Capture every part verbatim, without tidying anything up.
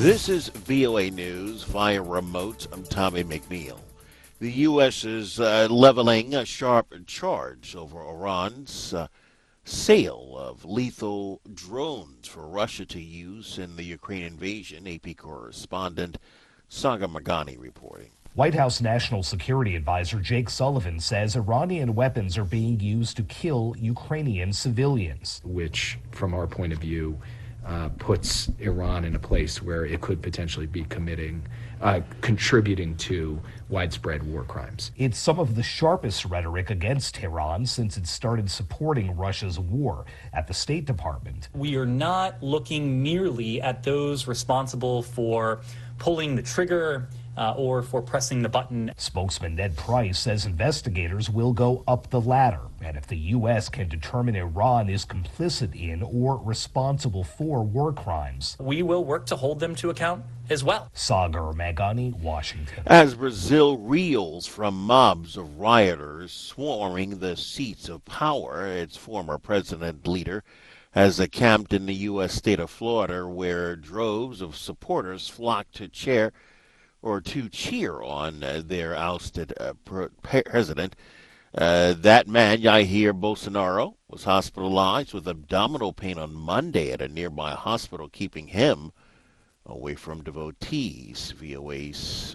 This is V O A News via remote. I'm Tommy McNeil. The U S is uh, leveling a sharp charge over Iran's uh, sale of lethal drones for Russia to use in the Ukraine invasion. A P correspondent Saga Magani reporting. White House National Security Advisor Jake Sullivan says Iranian weapons are being used to kill Ukrainian civilians. Which, from our point of view, uh, puts Iran in a place where it could potentially be committing, uh, contributing to widespread war crimes. It's some of the sharpest rhetoric against Tehran since it started supporting Russia's war at the State Department. We are not looking merely at those responsible for pulling the trigger Uh, or for pressing the button. Spokesman Ned Price says investigators will go up the ladder, and if the U S can determine Iran is complicit in or responsible for war crimes, we will work to hold them to account as well. Sagar Magani, Washington. As Brazil reels from mobs of rioters swarming the seats of power, its former president leader has camped in the U S state of Florida, where droves of supporters flocked to chair or to cheer on uh, their ousted uh, president. Uh, that man, Jair Bolsonaro, was hospitalized with abdominal pain on Monday at a nearby hospital, keeping him away from devotees. V O A's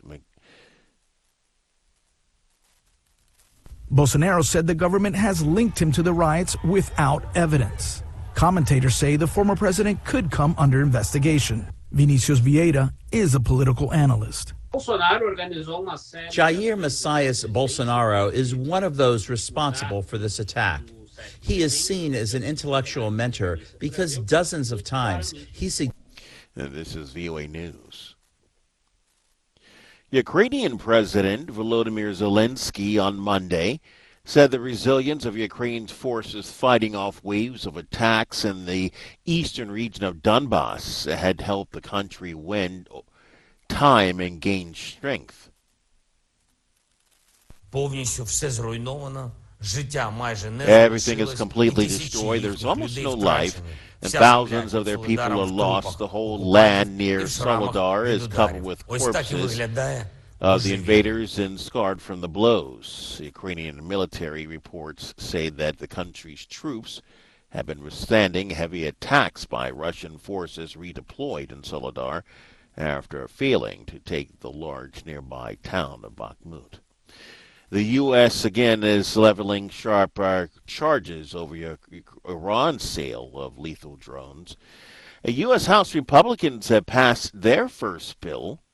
Bolsonaro said the government has linked him to the riots without evidence. Commentators say the former president could come under investigation. Vinicius Vieira is a political analyst. Jair Messias Bolsonaro is one of those responsible for this attack. He is seen as an intellectual mentor because dozens of times he suggested. This is V O A News. Ukrainian President Volodymyr Zelensky on Monday said the resilience of Ukraine's forces fighting off waves of attacks in the eastern region of Donbass had helped the country win time and gain strength. Everything is completely destroyed. There's almost no life, and thousands of their people are lost. The whole land near Soledar is covered with corpses of the invaders and scarred from the blows. The Ukrainian military reports say that the country's troops have been withstanding heavy attacks by Russian forces redeployed in Soledar after failing to take the large nearby town of Bakhmut. The U S again is leveling sharp uh, charges over Iran's sale of lethal drones. A U S House Republicans have passed their first bill.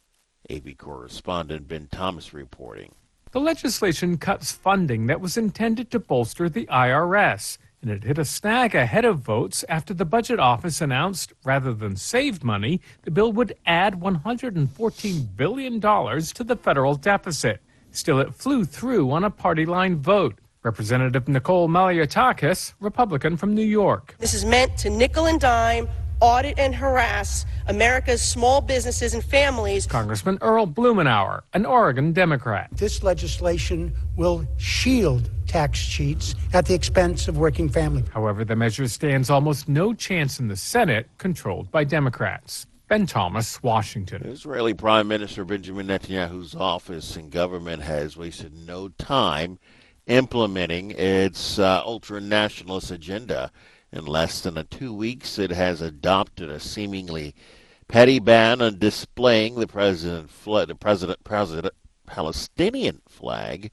A B correspondent Ben Thomas reporting. The legislation cuts funding that was intended to bolster the I R S, and it hit a snag ahead of votes after the Budget Office announced, rather than save money, the bill would add one hundred fourteen billion dollars to the federal deficit. Still, it flew through on a party-line vote. Representative Nicole Maliotakis, Republican from New York. This is meant to nickel and dime, audit and harass America's small businesses and families. Congressman Earl Blumenauer, an Oregon Democrat. This legislation will shield tax cheats at the expense of working families. However, the measure stands almost no chance in the Senate, controlled by Democrats. Ben Thomas, Washington. Israeli Prime Minister Benjamin Netanyahu's office and government has wasted no time implementing its uh, ultra-nationalist agenda. In less than a two weeks, it has adopted a seemingly petty ban on displaying the president, the president, president Palestinian flag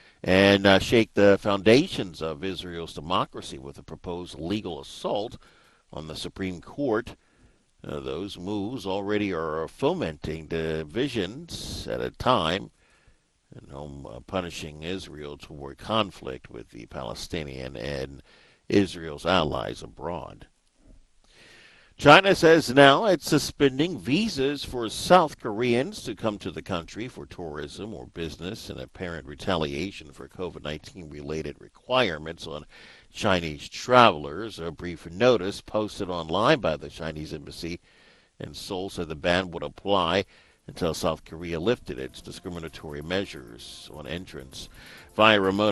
and uh, shake the foundations of Israel's democracy with a proposed legal assault on the Supreme Court. Uh, those moves already are fomenting divisions at a time and um, uh, punishing Israel toward conflict with the Palestinian and Israel's allies abroad. China says now it's suspending visas for South Koreans to come to the country for tourism or business in apparent retaliation for COVID nineteen related requirements on Chinese travelers. A brief notice posted online by the Chinese embassy in Seoul said the ban would apply until South Korea lifted its discriminatory measures on entrance. Via remote